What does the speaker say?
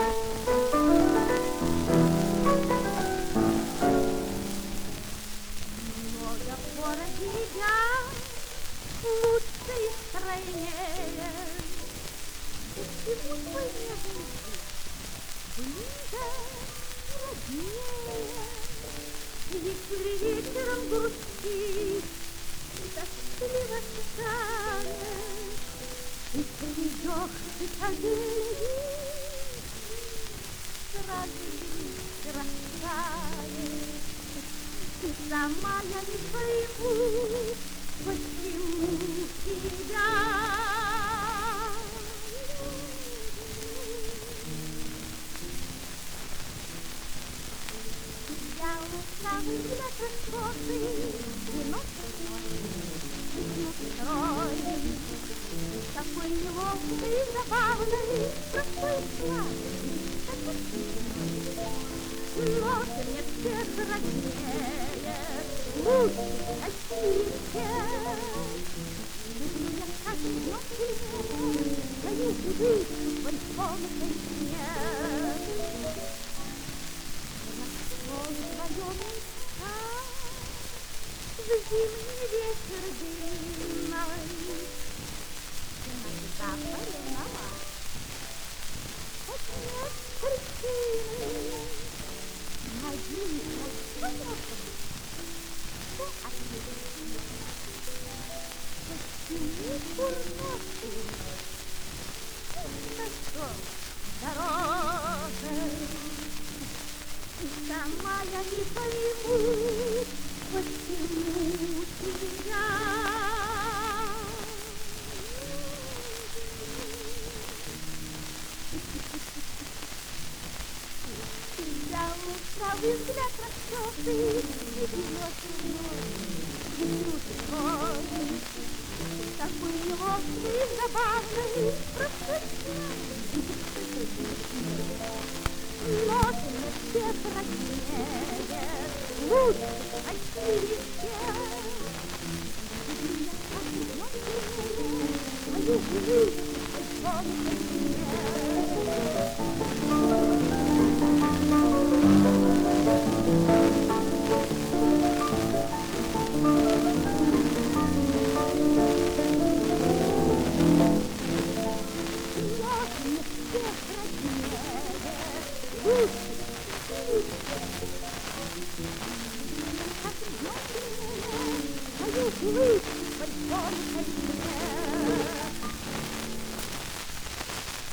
Много пора тебя лучше и стройнее. Почему твой нежный ближе и роднее? Если вечером грустишь, тоскливо станешь, и придешь ты ко мне, сразу растаешь. Ты сама я не пойму, почему тебя я усталый для красоты, выносит строй, такой неловкий, забавный, простой и сладкий, такой но ты мне всех роднее, лучше, красивее всех. Люблю я каждый днем сильнее твою живую, твой солнце снег. Рассол вдвоем мечта в зимний вечер длинной. Иногда поревновать, хоть нет причины. Один красивый, что ответить? Почему курносый нашел дорогой? И сама я не пойму, почему тебя лукавый взгляд красоты, и вновь твой, такой неловкий, забавный, простой но ты мне всех роднее, лучше, красивее всех. Люблю я каждый днем сильнее твою живую, твой солнце снег. Всех роднее, лучше,